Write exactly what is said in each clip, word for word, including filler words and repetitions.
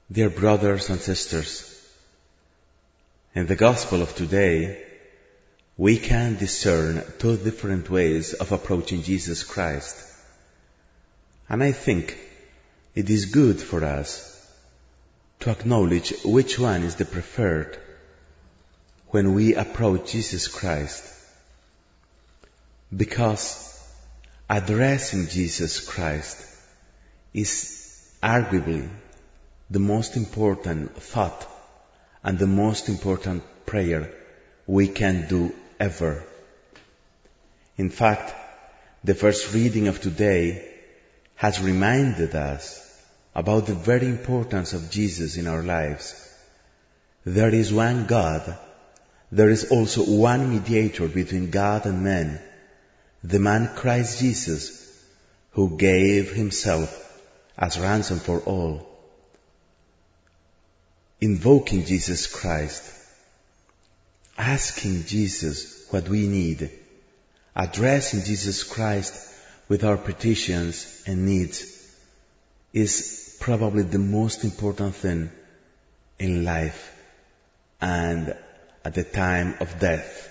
Dear brothers and sisters, in the Gospel of today, we can discern two different ways of approaching Jesus Christ. And I think it is good for us to acknowledge which one is the preferred when we approach Jesus Christ. Because addressing Jesus Christ is arguably the most important thought and the most important prayer we can do ever. In fact, the first reading of today has reminded us about the very importance of Jesus in our lives. There is one God. There is also one mediator between God and man, the man Christ Jesus, who gave himself as ransom for all. Invoking Jesus Christ, asking Jesus what we need, addressing Jesus Christ with our petitions and needs is probably the most important thing in life and at the time of death.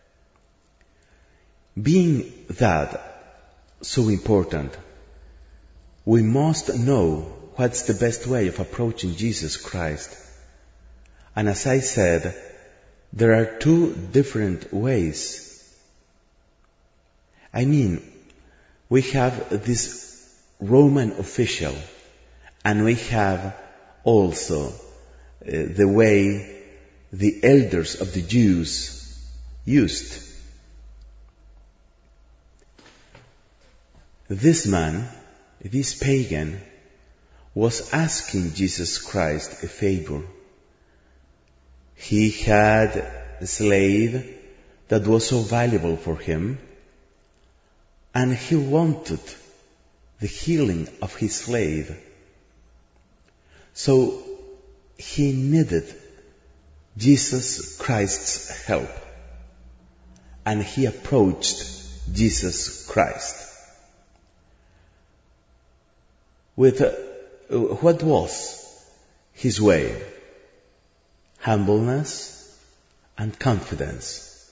Being that so important, we must know what's the best way of approaching Jesus Christ. And as I said, there are two different ways. I mean, we have this Roman official, and we have also uh, the way the elders of the Jews used. This man, this pagan, was asking Jesus Christ a favor. He had a slave that was so valuable for him, and he wanted the healing of his slave. So he needed Jesus Christ's help, and he approached Jesus Christ with uh, what was his way? Humbleness and confidence.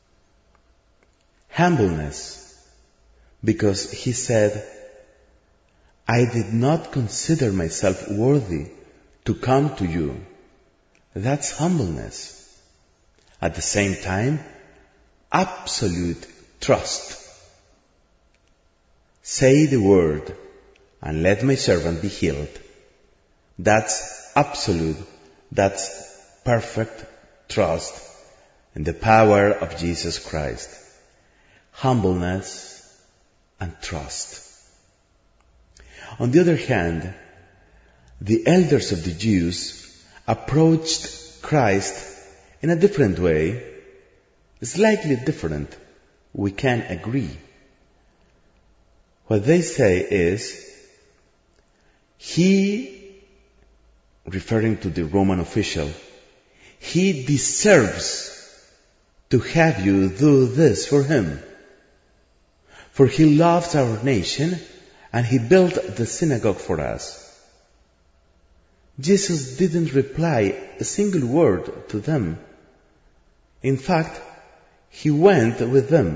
Humbleness, because he said, I did not consider myself worthy to come to you. That's humbleness. At the same time, absolute trust. Say the word, and let my servant be healed. That's absolute, that's perfect trust in the power of Jesus Christ. Humbleness and trust. On the other hand, the elders of the Jews approached Christ in a different way, slightly different. We can agree. What they say is, he, referring to the Roman official, he deserves to have you do this for him. For he loves our nation and he built the synagogue for us. Jesus didn't reply a single word to them. In fact, he went with them.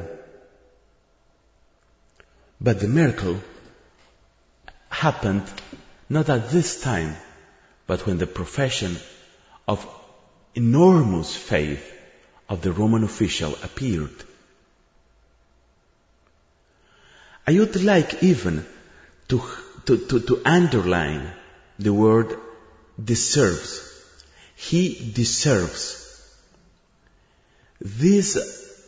But the miracle happened not at this time, but when the profession of enormous faith of the Roman official appeared. I would like even to, to, to, to underline the word deserves. He deserves. These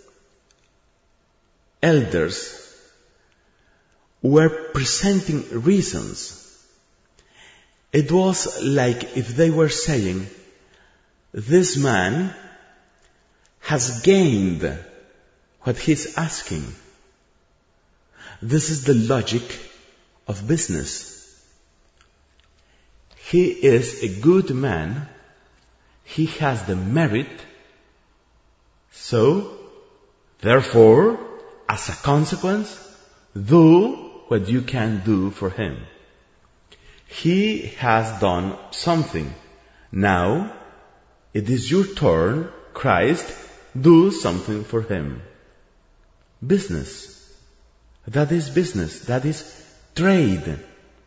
elders were presenting reasons. It was like if they were saying, this man has gained what he's asking. This is the logic of business. He is a good man. He has the merit. So, therefore, as a consequence, do what you can do for him. He has done something. Now, it is your turn, Christ, do something for him. Business. That is business. That is trade.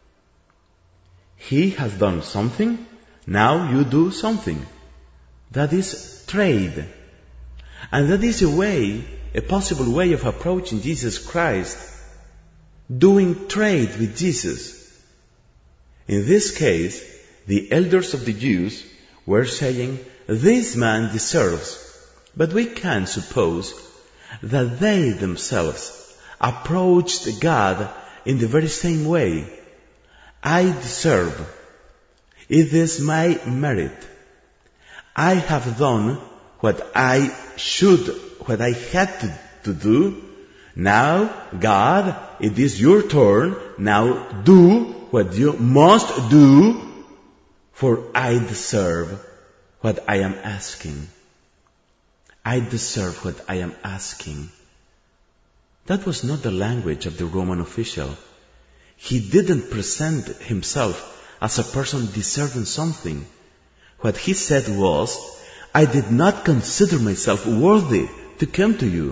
He has done something. Now you do something. That is trade. And that is a way, a possible way of approaching Jesus Christ. Doing trade with Jesus. In this case, the elders of the Jews were saying, this man deserves. But we can suppose that they themselves approached God in the very same way. I deserve. It is my merit. I have done what I should, what I had to, to do. Now, God, it is your turn. Now do what you must do, for I deserve what I am asking. I deserve what I am asking. That was not the language of the Roman official. He didn't present himself as a person deserving something. What he said was, I did not consider myself worthy to come to you.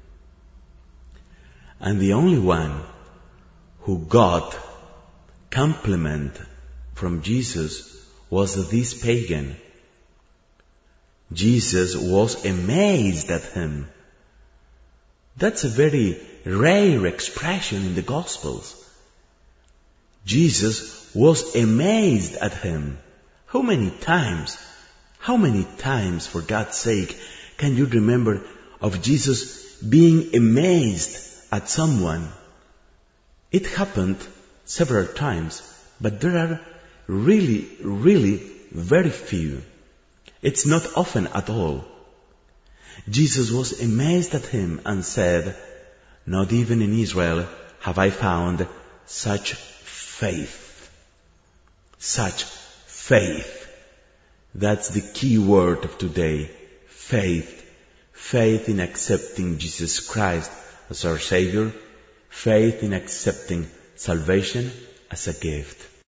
And the only one who got compliment from Jesus was this pagan. Jesus was amazed at him. That's a very rare expression in the Gospels. Jesus was amazed at him. How many times, how many times, for God's sake, can you remember of Jesus being amazed at someone? It happened several times, but there are really, really very few. It's not often at all. Jesus was amazed at him and said, not even in Israel have I found such faith. Such faith. That's the key word of today. Faith. Faith in accepting Jesus Christ as our Savior. Faith in accepting salvation as a gift.